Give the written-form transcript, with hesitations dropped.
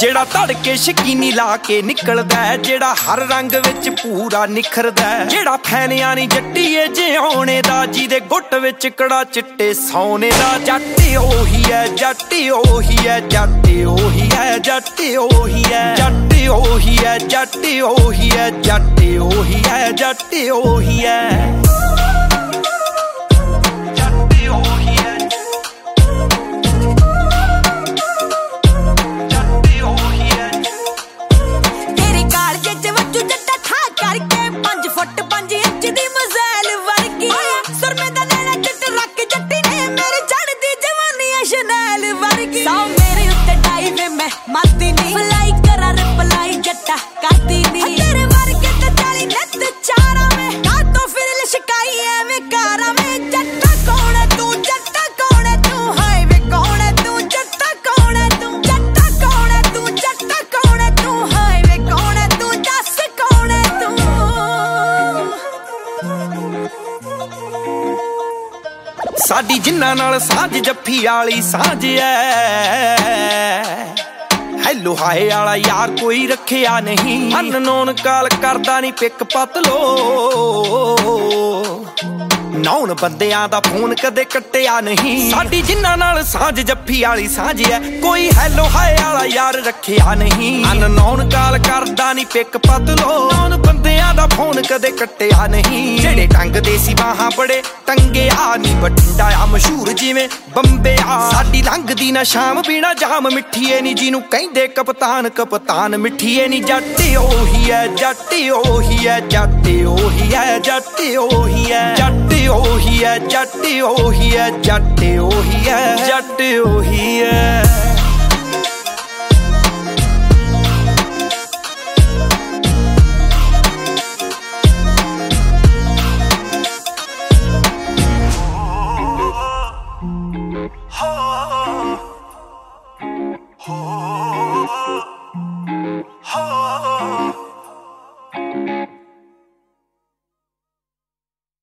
ਜਿਹੜਾ ਧੜਕੇ ਸ਼ਕੀਨੀ ਲਾ ਕੇ ਨਿਕਲਦਾ, ਜਿਹੜਾ ਹਰ ਰੰਗ ਵਿੱਚ ਪੂਰਾ ਨਿਖਰਦਾ, ਜਿਹੜਾ ਫੈਨਿਆਂ ਨੀ ਜੱਟੀਏ ਜਿਉਣੇ ਦਾ, ਜਿਹਦੇ ਗੁੱਟ ਵਿੱਚ ਕੜਾ ਚਿੱਟੇ ਸੋਨੇ ਦਾ। ਜੱਟ ਉਹੀ ਹੈ, ਜੱਟ ਉਹੀ ਹੈ, ਜੱਟ ਉਹੀ ਹੈ, ਜੱਟ ਉਹੀ ਹੈ, ਜੱਟ ਉਹੀ ਹੈ, ਜੱਟ ਉਹੀ ਹੈ, ਜੱਟ ਉਹੀ ਹੈ, ਜੱਟ ਉਹੀ ਹੈ। ਮਾਤੀ ਨੀ ਫਲਾਈ ਕਰਾਂ ਰਿਪਲਾਈ ਜੱਟਾ ਕਰਦੀ ਨੀ ਤੇਰੇ ਵਰਗੇ ਤੇ ਚਾਲੀ ਨਿੱਤ ਚਾਰਾਂ ਵੇ ਕਾਤੋਂ ਫਿਰ ਲਿਸ਼ਕਾਈ ਐਵੇਂ ਕਾਰਾਂ ਵੇ। ਜੱਟਾ ਕੌਣ ਹੈ ਤੂੰ, ਜੱਟਾ ਕੌਣ ਹੈ ਤੂੰ, ਹਾਏ ਵੇ ਕੌਣ ਹੈ ਤੂੰ, ਜੱਟਾ ਕੌਣ ਹੈ ਤੂੰ, ਜੱਟਾ ਕੌਣ ਹੈ ਤੂੰ, ਜੱਟਾ ਕੌਣ ਹੈ ਤੂੰ, ਹਾਏ ਵੇ ਕੌਣ ਹੈ ਤੂੰ, ਦੱਸ ਕੌਣ ਹੈ ਤੂੰ। ਸਾਡੀ ਜਿੰਨਾਂ ਨਾਲ ਸਾਂਝ ਜੱਫੀ ਵਾਲੀ ਸਾਂਝ ਐ, ਹੈਲੋ ਹਾਏ ਵਾਲਾ ਯਾਰ ਕੋਈ ਰੱਖਿਆ ਨਹੀਂ, ਅਨਨੋਨ ਕਾਲ ਕਰਦਾ ਨੀ ਪਿਕ ਪਤ ਲੋ, ਨੌਨ ਬੰਦਿਆਂ ਦਾ ਫੋਨ ਕਦੇ ਕੱਟਿਆ ਨਹੀਂ। ਸਾਡੀ ਜਿੰਨਾਂ ਨਾਲ ਸਾਂਝ ਜੱਫੀ ਵਾਲੀ ਸਾਂਝ ਐ, ਕੋਈ ਹੈਲੋ ਹਾਏ ਵਾਲਾ ਯਾਰ ਰੱਖਿਆ ਨਹੀਂ, ਅਨਨੋਨ ਕਾਲ ਕਰਦਾ ਨੀ ਪਿਕ ਪਤ ਲੋ, ਨੌਨ ਬੰਦਿਆਂ ਦਾ ਫੋਨ ਕਦੇ ਕੱਟਿਆ ਨਹੀਂ। ਜਿਹੜੇ ਟੰਗਦੇ ਸੀ ਬਾਹਾਂ ਬੜੇ ਟੰਗਿਆ ਨੀ, ਬਠਿੰਡਾ ਆ ਮਸ਼ਹੂਰ ਜਿਵੇਂ ਬੰਬੇ ਆ। ਸਾਡੀ ਲੰਘਦੀ ਨਾ ਸ਼ਾਮ ਬਿਨਾ ਜਾਮ ਮਿੱਠੀਏ ਨੀ, ਜਿਹਨੂੰ ਕਹਿੰਦੇ ਕਪਤਾਨ ਕਪਤਾਨ ਮਿੱਠੀਏ ਨੀ। ਜੱਟ ਉਹੀ ਹੈ, ਜੱਟ ਉਹੀ ਹੈ, ਜੱਟ ਉਹੀ ਹੈ, ਜੱਟ ਉਹੀ ਹੈ, ਜੱਟ ਉਹੀ ਹੈ, ਜੱਟ ਉਹੀ ਹੈ, ਜੱਟ ਉਹੀ ਹੈ, ਜੱਟ ਉਹੀ ਹੈ।